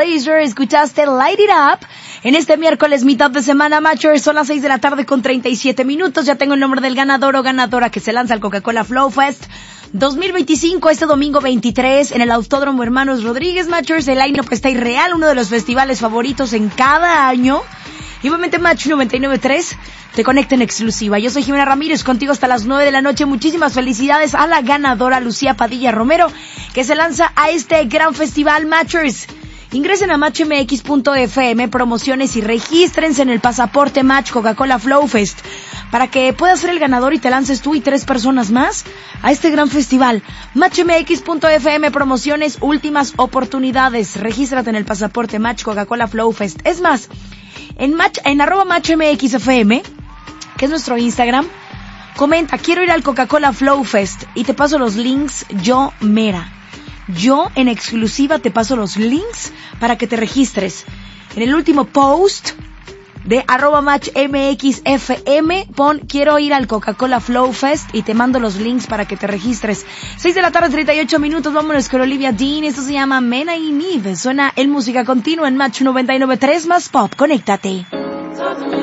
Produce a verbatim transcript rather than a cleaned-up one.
Pleasure. Escuchaste Light It Up. En este miércoles, mitad de semana, Matchers, son las seis de la tarde con treinta y siete minutos. Ya tengo el nombre del ganador o ganadora que se lanza al Coca-Cola Flow Fest dos mil veinticinco, este domingo veintitrés, en el Autódromo Hermanos Rodríguez. Matchers, el line-up está irreal, uno de los festivales favoritos en cada año. Y obviamente Match noventa y nueve punto tres te conecta en exclusiva. Yo soy Jimena Ramírez, contigo hasta las nueve de la noche. Muchísimas felicidades a la ganadora Lucía Padilla Romero, que se lanza a este gran festival. Matchers, ingresen a match m x punto f m, promociones, y regístrense en el pasaporte Match Coca-Cola Flow Fest para que puedas ser el ganador y te lances tú y tres personas más a este gran festival. match m x punto f m, promociones, últimas oportunidades. Regístrate en el pasaporte Match Coca-Cola Flow Fest. Es más, en match, en arroba match m x f m, que es nuestro Instagram, comenta, quiero ir al Coca-Cola Flow Fest, y te paso los links yo, Mera. Yo en exclusiva te paso los links para que te registres. En el último post de arroba match m x f m, pon quiero ir al Coca-Cola Flow Fest y te mando los links para que te registres. seis de la tarde, treinta y ocho minutos, vámonos con Olivia Dean. Esto se llama Mena y Nive. Suena en música continua en Match noventa y nueve punto tres más pop. Conéctate.